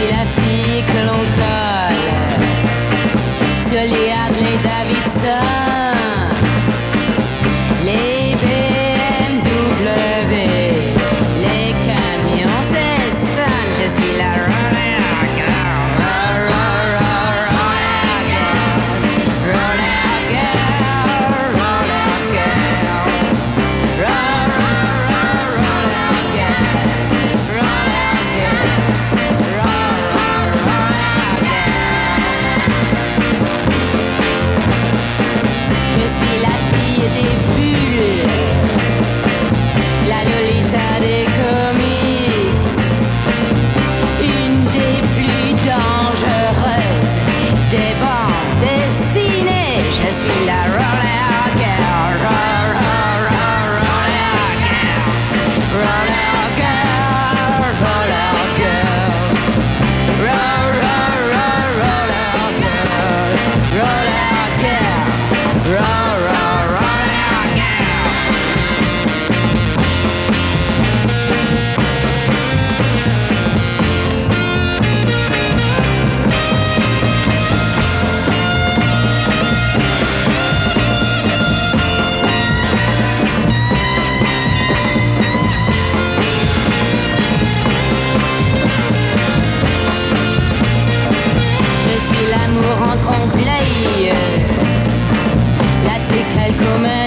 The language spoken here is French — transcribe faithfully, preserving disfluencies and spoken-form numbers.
la fille que l'on colle sur les Harley Davidson, les B M W, les camions Ceston. Je suis la roller girl, roller, roller girl, roller girl, roller girl, roller, roller girl, roller girl, roller, roller girl. Je suis la fille des bulles, la Lolita des comics, une des plus dangereuses des bandes dessinées. Je suis la roller girl, roller, roller girl, roller girl, roller girl, roller, roller girl, roller girl, roller, roller girl. Je suis l'amour en trompe-l'œil, la décalcomanie.